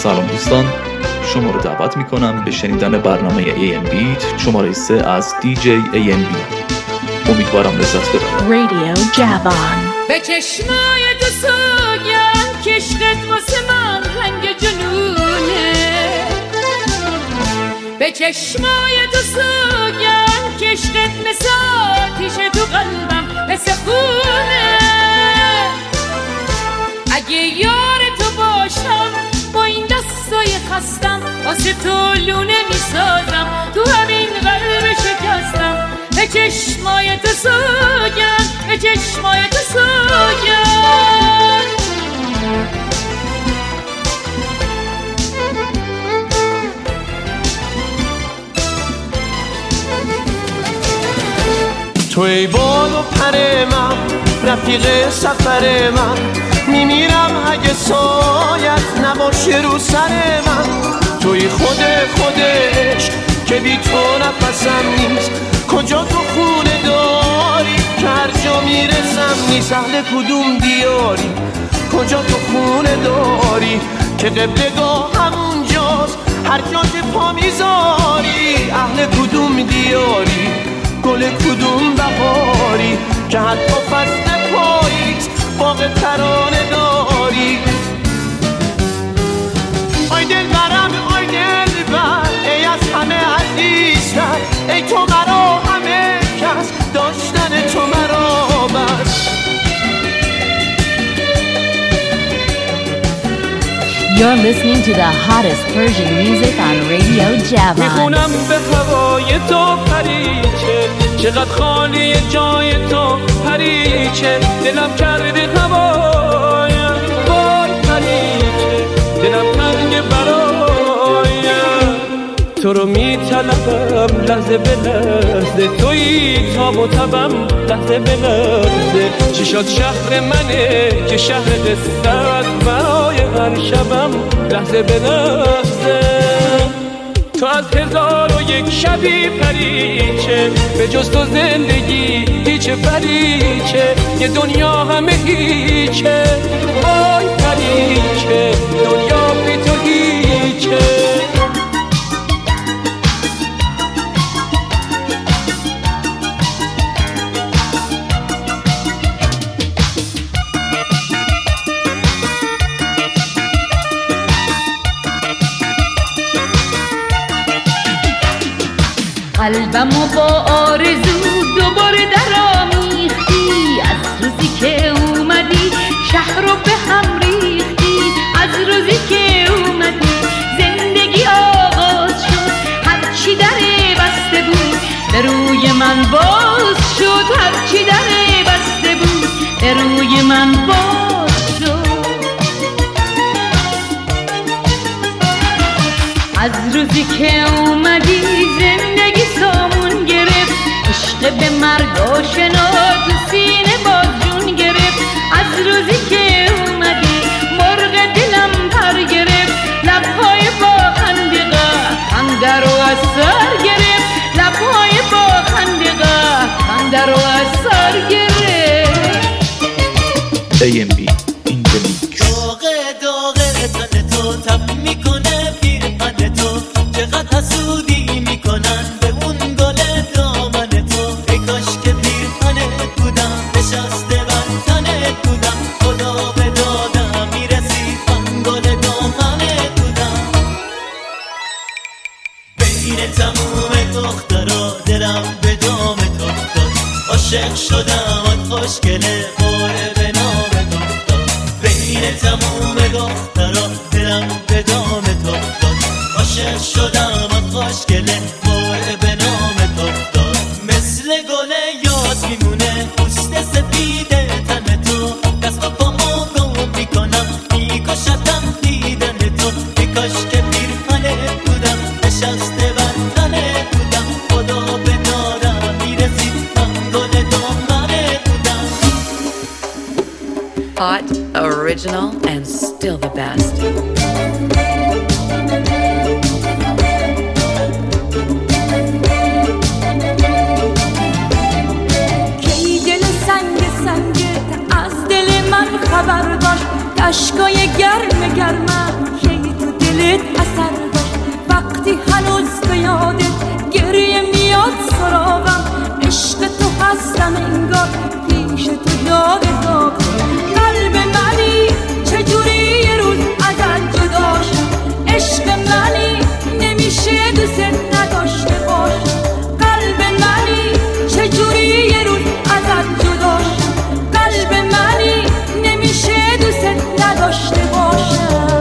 سلام دوستان، شما رو دعوت میکنم به شنیدن برنامه AMBeat شماره 3 از DJ AMB. امیدوارم لذت ببرید. رادیو جوان. به چشمای تو سوگم که عشقت واسه من رنگ جنونه، به چشمای تو سوگم که عشقت مثل آتیش تو قلبم مثل خونه. اگه یار تو باشم با این دستای خستم واسه تو لونه میسازم، تو همین قلب شکستم. به چشمای تو سوگم، به چشمای تو سوگم. تو ای بال و پر من، رفیق سفر من، میمیرم اگه سایت نباشه رو سر من. توی خودش که بی تو نفسم نیست، کجا تو خونه داری که هر جا میرسم نیست. اهل کدوم دیاری، کجا تو خونه داری که قبلگاه همونجاست هر جا که پا میذاری. اهل کدوم دیاری، گل کدوم بهاری که حتی فصل پاییز باغ ترانه داری. آی دلبرم، آی دلبر، ای از همه عزیزتر، ای تو مرا همه کس، داشتن تو مرا بس. You're listening to the hottest Persian music on Radio Javan. میخونم به هوای تو پریچه، چقدر خالی جای تو پریچه. دلم کرده هوایم وای پریچه، دلم تنگ برایم. تو رو میطلبم لحظه به لحظه، تویی تاب و تبم لحظه به لحظه. چی شد شهر منه که شهر دستت، برای هر شبم لحظه به لحظه. تو از 1001 شبی پریچه، به جز تو زندگی هیچ پریچه. یه دنیا همه هیچه، وای پریچه، دنیا بی تو هیچه. قلبمو با آرزو دوباره درآمیختی، از روزی که اومدی شهر رو به هم ریختی. از روزی که اومدی زندگی آغاز شد، هرچی دره بسته بود به روی من باز شد. هرچی دره بسته بود به روی من باز شد. از روزی که اومدی زندگی سامون گرفت، عشق به مرگ آشنا تو سینه باز جون گرفت. از روزی که اومدی مرغ دلم پر گرفت، لبهای با خندقه خنده رو از سر گرفت. لبهای با خندقه خنده رو از سر گرفت. AMB in the mix. داغه تن تو تب میکنه پیرهن تو، چقدر حسودی میکنن به اون گل دامن تو. ای کاش که پیرهنت بودم، نشسته بر تنت بودم، خدا به دادم میرسید من گل دامنت بودم. بین تموم دخترا دلم به دامت افتاد، عاشق شدم آن خوشگله باره به نامت افتاد. بین تموم دخترا دلم به دامت افتاد، عاشق شدم آن خوشگله باره به نامت افتاد. مثل گل یاد میمونه پوست سفید تن تو، دست و پامو گم میکنم میکشتم دیدن تو. ای کاش که پیرهنت بودم، نشسته بر تنت بودم، خدا به دادم میرسید من گل دامنت بودم. Hot, original, and still the best. کی دل سنگت از دل من خبر داشت، اشکای گرمم کی تو دل دلت اثر داشت وقتی هنوز به یادت گریه میاد سراغم عشق تو هستم انگار پیش تو داغ داغ قلب منی چجوری یه روز ازت جدا شم عشق منی نمیشه دوست نداشته باشم قلب منی چجوری یه روز ازت جدا شم قلب منی نمیشه دوست نداشته باشم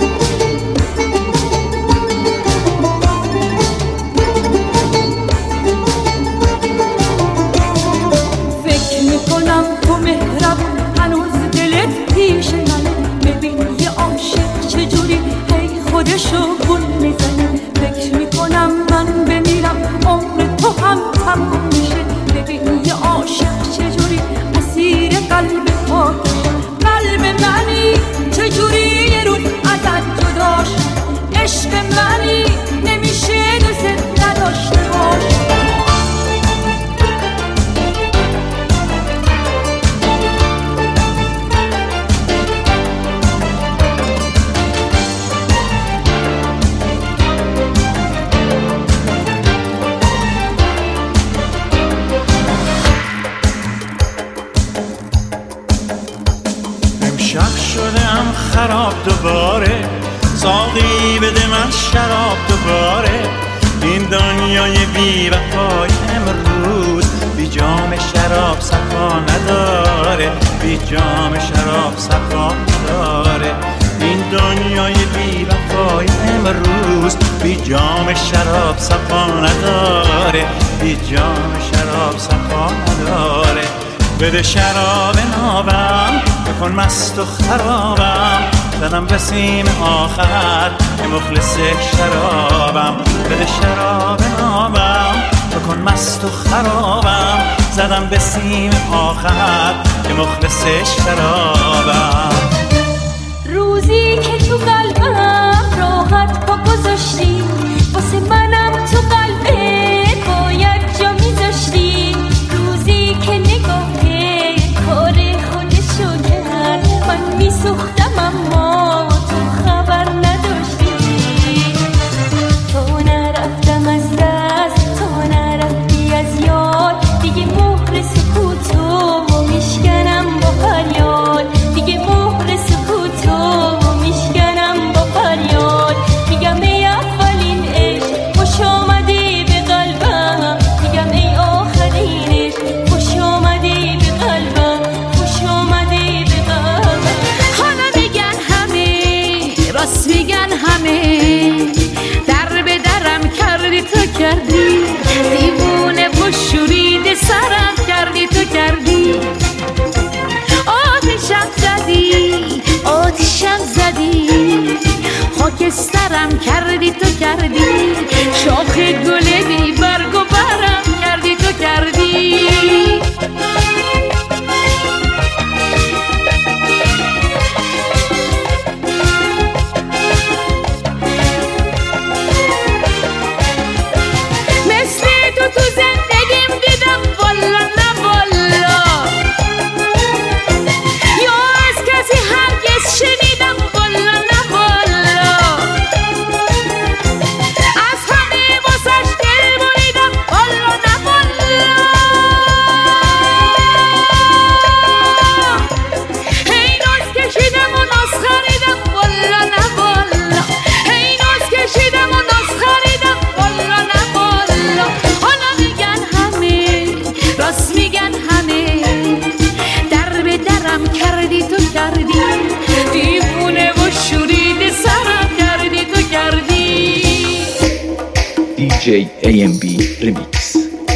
فکر میکنم تو مهربون هنوز دلت پیش منه ببین یه عاشق چجوری هی خودشو گول میزنه فکر میکنم من بمیرم عمر تو هم تموم میشه ببین یه عاشق چجوری اسیر قلب پاکشه قلب منی چجوری یه روز ازت جدا شم عشق منی نمیشه دوست نداشته باشم خراب دوباره ساقی بده من شراب دوباره این دنیای بی وفای امروز بی جام شراب صفا نداره بی جام شراب صفا نداره این دنیای بی وفای امروز بی جام شراب صفا نداره بی جام شراب صفا نداره بده شراب نابم بکن مست و خرابم زدم به سیم آخر که مخلص شرابم بده شراب نابم بکن مست و خرابم زدم به سیم آخر که مخلص شرابم روزی که تو قلبم راحت پا گذاشتی واسه منم تو قلبت باید جا میذاشتی روزی که نگاه کار خودشو کرد من میسوختم اما تو خبر نداشتی تو نرفتم از دست تو نرفتی از یاد دیگه مهر سکوتو میشکنم با فریاد دیگه مهر سکوتو میشکنم با فریاد میگم ای اولین عشق خوش آمدی به قلبم میگم ای آخرین عشق خوش آمدی به قلبم خوش آمدی به قلبم حالا میگن همه راست میگن همه در به درم کردی تو کردی دیوونه و شورید سرم کردی تو کردی آتشم زدی خاکسترم کردی تو کردی شاخ گل بی برگ و برم کردی تو کردی مثل تو زندگیم دیدم والا نه والا یا از کسی هرگز شنیدم والا نه والا از همه واسش دل بریدم والا نه والا هی ناز کشیدم و ناز خریدم والا نه والا هی ناز کشیدم و ناز خریدم والا نه والا حالا میگن همه راست میگن همه در به درم کردی تو کردی دیوونه و شورید سرم کردی تو کردی DJ AMB Remix.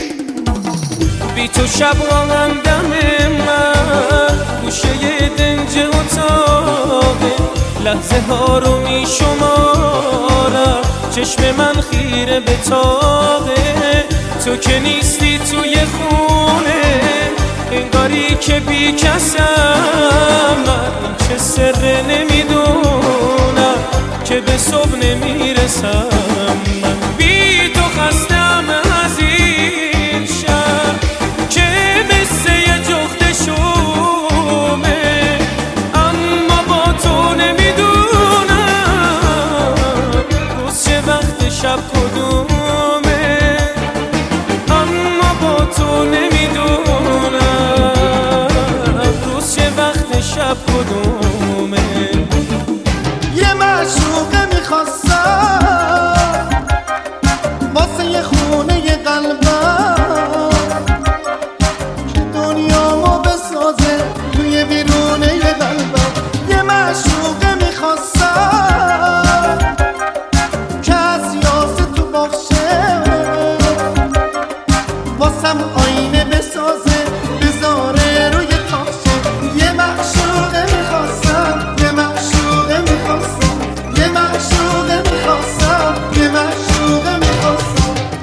بی تو شب راهم دم من گوشه دنج اتاقه لحظه ها رو می شمارم چشم من خیره به تاقه تو که نیستی توی خونه انگاری که بی کسم من چه سر نمیدونم که به صبح نمیرسم من بی تو خستم از این شب که مثل یه جخت شومه اما با تو نمیدونم شب کدومه. یه معشوقه میخواستم واسه یه خونه یه قلبم که دنیامو بسازه توی بیرونه یه قلبم. یه معشوقه میخواستم که از یاسه تو باشه واسم آینه بسازه بذاره روی تاخشه. یه معشوقه میخواستم، یه معشوقه میخواستم، یه معشوقه میخواستم، یه معشوقه میخواستم.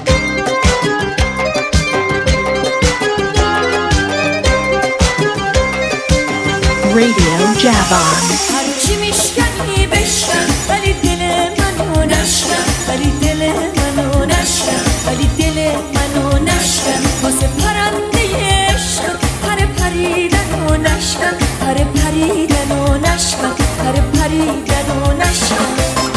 Radio Javon. هرچی میشکنی بشکن ولی دل منو نشکن، ولی دل منو نشکن، ولی دل منو نشکن. واسه پرنده عشق پر پریدن و نشکن، پر پریدن و نشکن، پر پریدن و نشکن.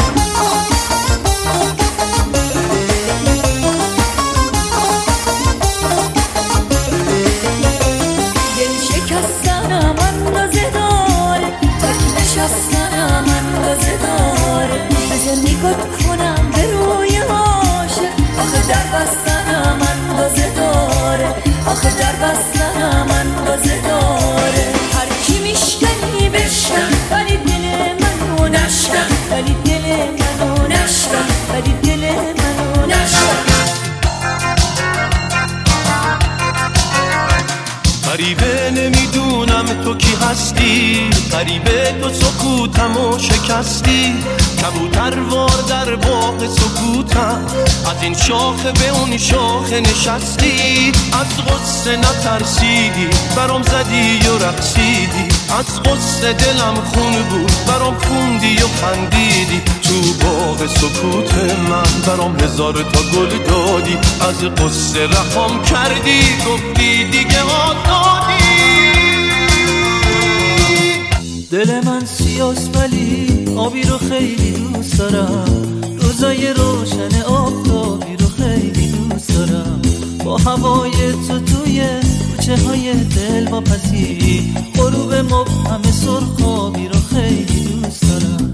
دل شکستنم اندازه داره، تک نشستنم اندازه داره. بزن نگاه کنم به روی عاشق، آخه در بستنم اندازه داره، آخه در بستنم اندازه داره. هرکی میشکنی بشکن ولی دل منو نشکن، ولی دل منو نشکن، ولی دل منو نشکن. غریبه نمیدونم تو کی هستی، غریبه تو سکوتمو شکستی. کبوتروار در باغ سکوتم، از این شاخه به اون شاخه نشستی. از غصه نترسیدی برام زدی و رقصیدی، از غصه دلم خون بود برام خوندی و خندیدی. تو باغ سکوت من برام هزار تا گل دادی، از غصه رهام کردی گفتی دیگه آزادی. دل من سیاست ولی آبی رو خیلی دوست دارم، روزای روشن آفتابی رو خیلی دوست دارم. با هوای تو توی کوچه های دل واپسی، غروب مبهم سرخابی رو خیلی دوست دارم.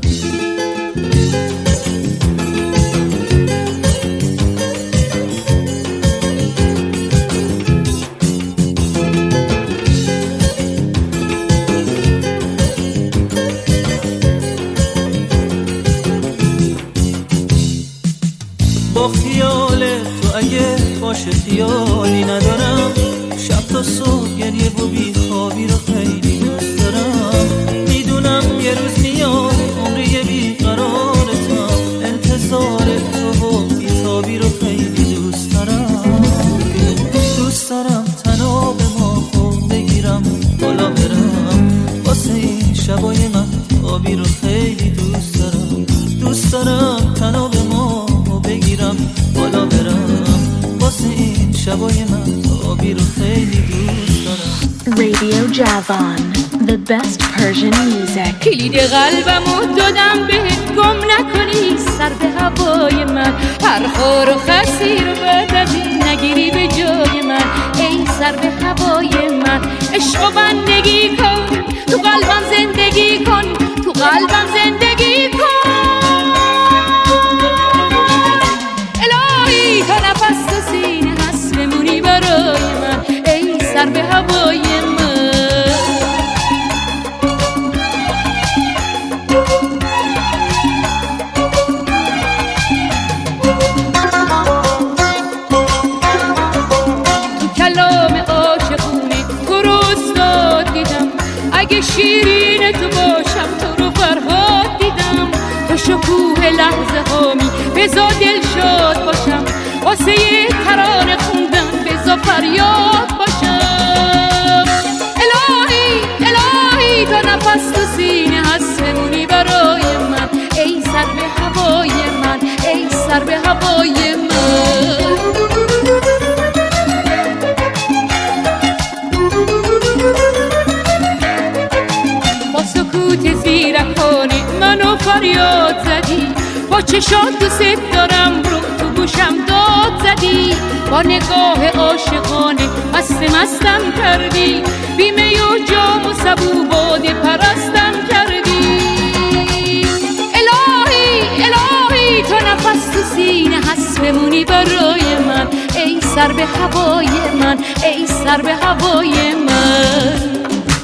با خیال تو اگه باشه خیالی ندارم، شب تا صبح گریه و بیخوابی رو خیلی دوست دارم. میدونم یه روز میاد عمری بیقرارتم، انتظار تو و بیتابی رو خیلی دوست دارم. دوست دارم تنها به ما بگیرم بالا برم، واسه این شبای مهتابی رو خیلی دوست دارم. دوست دارم تنها به ما بگیرم بالا برم، واسه این شبای مهتابی رو خیلی دوست دارم. Radio Javon, the best Persian music. کلید قلبمو دادم بهت، گم نکنی سر به هوای من. هر خور و خسی رو بعد از این نگیری به جای من. ای سر به هوای من، عشق و بندگی کن، تو قلبم زندگی کن، تو قلبم زندگی کن. الهی تا نفس تو سینه هست بمونی برای من، ای سر به هوای من. تو کلام عاشقونه تو رو استاد دیدم، اگه شیرین تو باشم تو رو فرهاد دیدم. تو شکوه لحظه هامی بزا دل شاد باشم، واسه یه ترانه خوندن بزا فریاد باشم. الهی الهی تا نفس تو سینه هست بمونی برای من، ای سر به هوای من، ای سر به هوای من. با سکوت زیرکانه منو فریاد زدی، با چشات دوست دارم رو تو گوشم داد زدی. با نگاه عاشقانه مستم کردی، بیمه و جام و سبو باده سر به هوای من، ای سر به هوای من.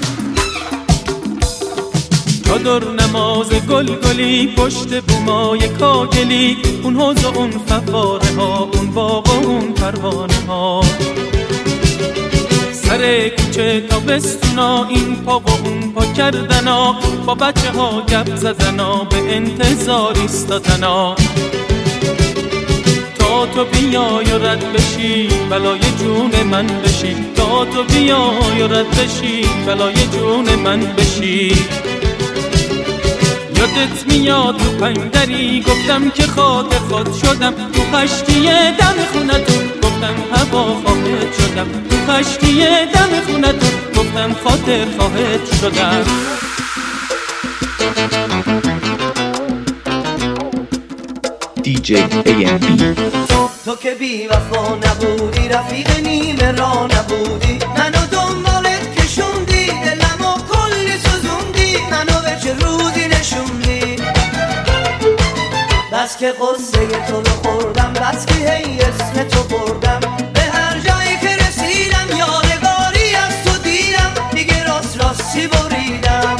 چادر نماز گلگلی پشت بومای کاگلی، اون حوض و اون فواره ها، اون باغ و اون پروانه ها، سر کوچه تا بستونا، این پا و اون پا کردنا، با بچه ها گپ زدنا، به انتظار ایستادنا تا تو بیای و رد بشی بلای جون من بشی، تا تو بیای و رد بشی بلای جون من بشی. یادت میاد تو پنگدری گفتم که خاطر خود شدم، تو خشتی دم خونتون گفتم هوا خواهد شدم، تو خشتی دم خونتون گفتم خاطر خواهد شدم. DJ AMB. تو که بی وفا نبودی، رفیق نیمه را نبودی، منو دنبالت کشوندی، دلمو کلی سوزوندی، منو به چه روزی نشوندی. بس که قصه تو رو خوردم، بس که هی اسم تو بردم، به هر جایی که رسیدم یادگاری از تو دیدم، دیگه راست راستی بریدم.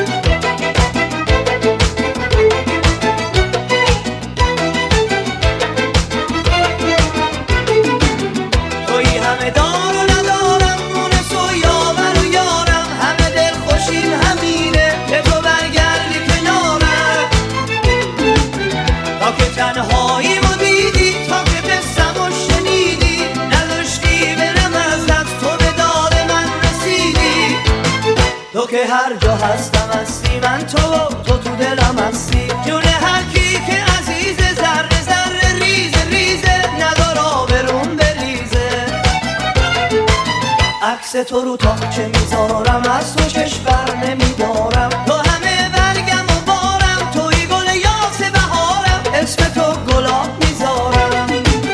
تنهایی ما دیدی تا که بستم و شنیدی، نداشتی برم از دست تو به داد من رسیدی. تو که هر جا هستم هستی، من تو دلم هستی، جون هر کی که عزیزه، ذره ذره ریزه ریزه، ندار آبرون بریزه. عکس تو رو تا چه میذارم، از تو چشم بر نمیدارم، تو همه برگم و بارم، توی گل یاس بهارم، اسم تو گلاب میذارم.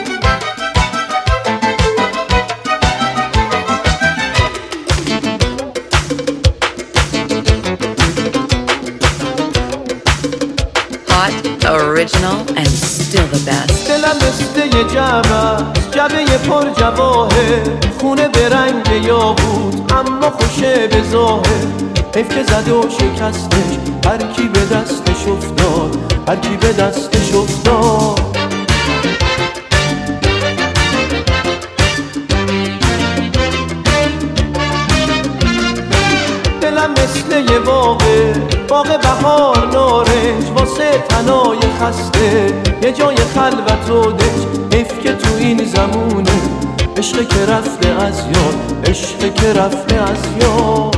Hot, original, and still the best. دلم مثل جبه پر جواهر، خونه به رنگ یاقوت اما خوشه به ظاهر. حیف که زد و شکستش، هر کی به دستش افتاد، هر کی به دستش افتاد. دلم مثل یه باغ بهار نارنج، واسه تنای خسته یه جای خلوت و دنج. حیف که تو این زمونه عشق که رفته از یاد، عشق که رفته از یاد.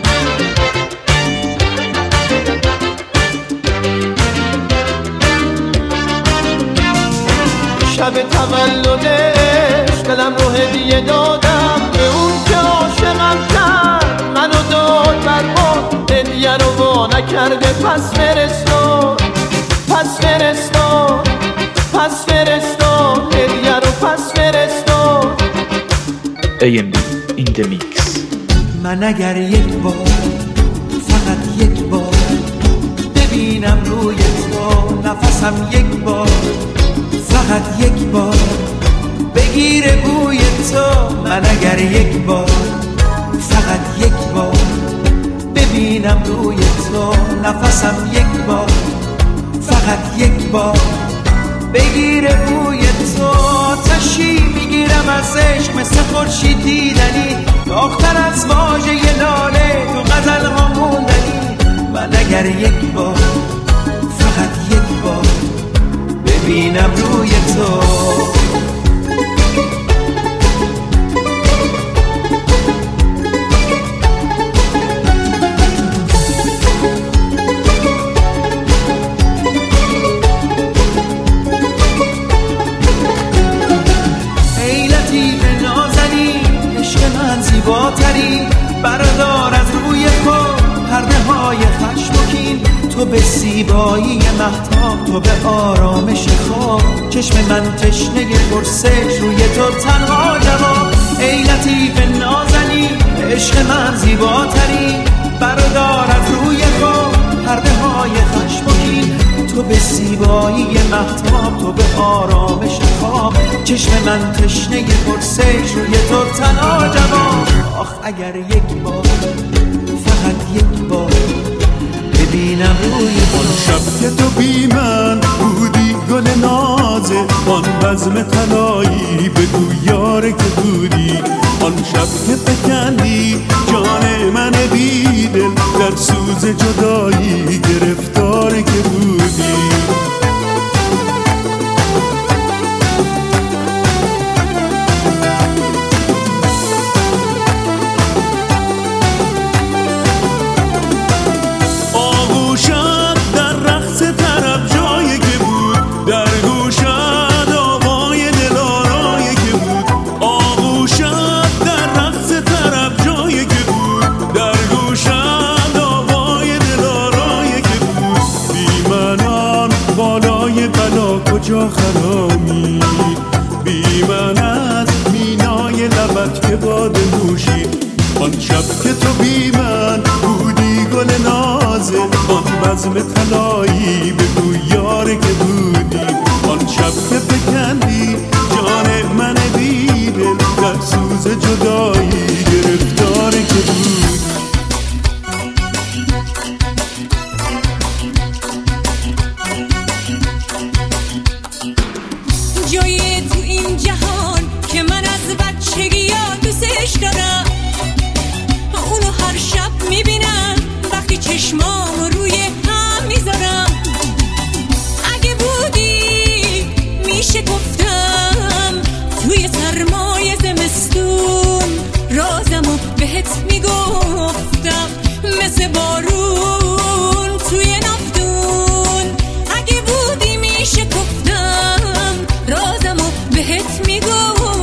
شب تولدش دلم رو هدیه دادم، به اون که عاشقم کرد منو داد برباد، هدیه رو وا نکرده پس فرستاد، پس فرستاد، پس فرستاد، هدیه رو پس فرستاد. AMB in the mix. من اگر یک بار، فقط یک بار ببینم روی تو نفسم، یک بار فقط یک بار بگیره بوی تو. من اگر یک بار، فقط یک بار ببینم روی تو نفسم، یک بار فقط یک بار بگیره بوی تو. آتشی میگیرم از عشق مثل خورشید دیدنی، داغ‌تر از واژه لاله تو غزل ها موندنی. من اگر یک بار، فقط یک بار ببینم روی تو. ای لطیف نازنین، عشق من زیباتری، بردار از روی خود پرده های خشم و کین. تو به زیبایی مهتاب، تو به آرامش خواب، چشم من تشنه پرسش، روی تو تنها جواب. ای لطیف نازنین، عشق من زیباتری، بردار از روی خود پرده های خشم و کین. تو به زیبایی مهتاب، تو به آرامش خواب. چشم من تشنه پرسش روی تو تنها جواب. آخ اگر یک بار، فقط یک بار ببینم روی آن شب که تو بی من بودی گل نازه، آن بزم طلایی بگو یاره که بودی. آن شب که فکندی جان من بی دل در سوز جدایی گرفتار که بودی. کجا خرامی بی من از مینای لبت که باد نوشی. آن شب که تو بی من بودی گل نازه، آن بزم طلایی بگو یاره که بودی. آن شب که فکندی جان من بی دل در سوز جدایی گرفتار که بودی. چشمامو روی هم میذارم. اگه بودی میشه گفتم توی سرمای زمستون رازمو بهت میگفتم مثل بارون توی نفتون. اگه بودی میشه گفتم رازمو بهت میگفتم.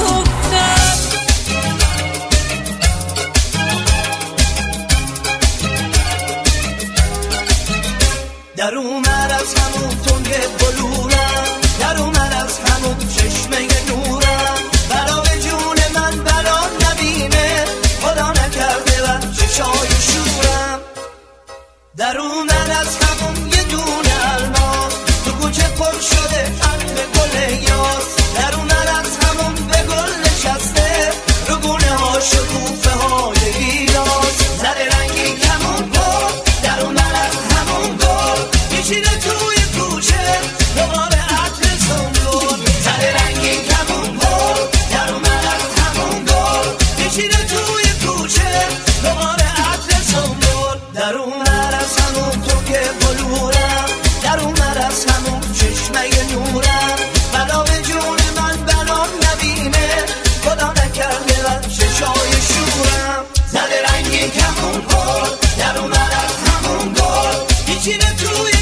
در اومد از همون تنگ بلورم، در اومد از همون چشمه نورم. بلا به جون من بلا نبینه، خدا نکرده و چشای شورم. در اومد از همون یه دونه الماس، تو کوچه پر شده حرف گل یاس. در اومد از همون به گل نشسته، رو گونه ها شکوفه های گیلاس. زر رنگی کمون گل، در اومد از همون گل میشینه توی کوچه دوباره عطر سنبول. زر رنگی کمون گل، در اومد از همون گل میشینه توی کوچه دوباره عطر سنبول. در اومد از همون تو که بلورم، در اومد از همون چشمه نورم. بلا به جون من بلا نبینه، خدا نکرده و چشای شورم. زر رنگی کمون گل، در اومد از همون گل میشینه توی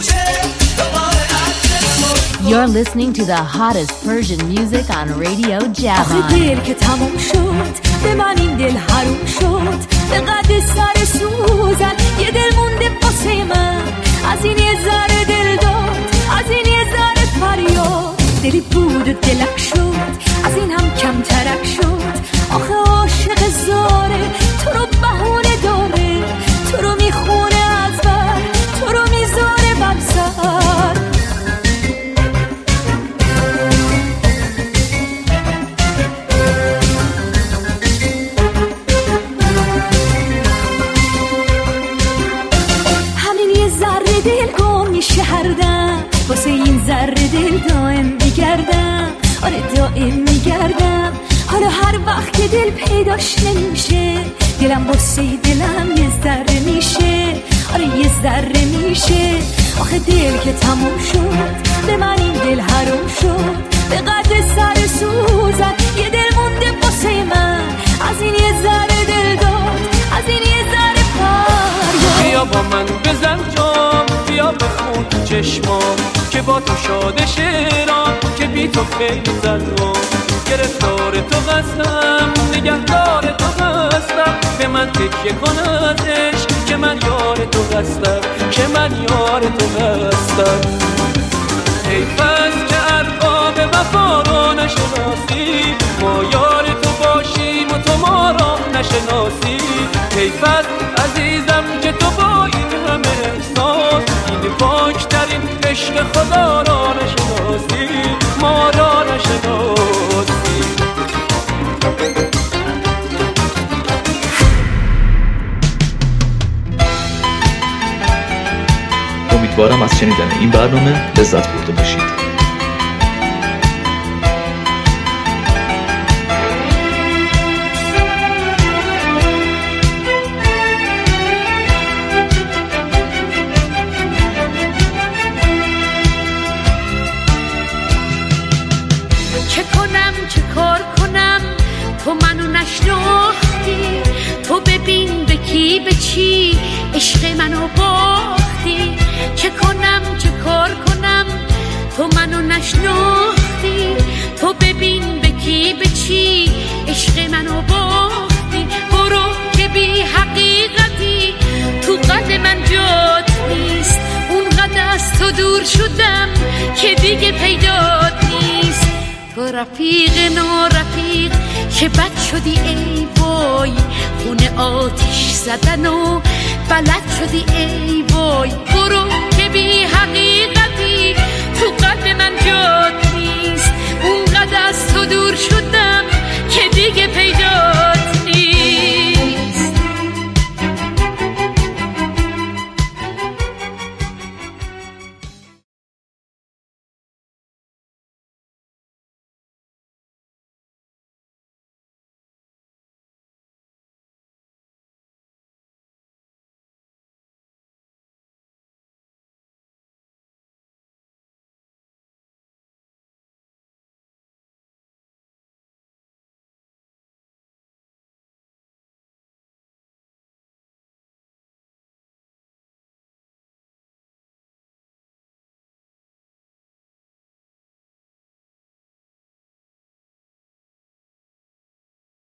You're listening to the hottest Persian music on Radio Javan. آخه دل که تموم شد به من این دل حروم شد. به قد سر سوزن یه دل مونده واسه من. از این یه ذره دل داد، از این یه ذره فریاد. دلی بود و دلک شد، از این هم کم ترک شد. آخه عاشق زاره تو رو بهونه داره، تو رو میخونه از بر، تو رو میذاره بر سر. واسه این ذره دل دائم میگردم، آره دائم میگردم. حالا هر وقت که دل پیداش نمیشه، دلم واسه دلم یه ذره میشه، آره یه ذره میشه. آخه دل که تموم شد به من این دل حروم شد. به قد سر سوزن یه دل مونده واسه من. از این یه ذره دل داد، از این یه ذره فریاد. بیا با من بزن جام، بیا بخون چشمام که با تو شاده شیرام، که بی تو خیلی زنم. گرفتار تو هستم، نگهدار تو هستم. به من تکیه کن از عشق که من یار تو هستم، که من یار تو هستم. حیف است که ارباب وفا را نشناسی، ما یار تو باشیم و تو ما را نشناسی. حیف است عزیزم که تو با این همه احساس، این پاکترین عشق خدا را نشناسی. امیدوارم از شنیدن این برنامه لذت برده باشید. چه کار کنم تو منو نشناختی، تو ببین به کی به چی عشق منو باختی. چه کار کنم تو منو نشناختی، تو ببین به کی به چی عشق منو باختی. برو که بی حقیقتی تو قد من جات نیست، اونقدر از تو دور شدم که دیگه پیدات نیست. تو رفیق نارفیق که بد شدی ای وای، خونه آتیش زدن و بلد شدی ای وای. برو که بی حقیقتی تو قلب من جات نیست، اونقدر از تو دور شدم که دیگه پیدا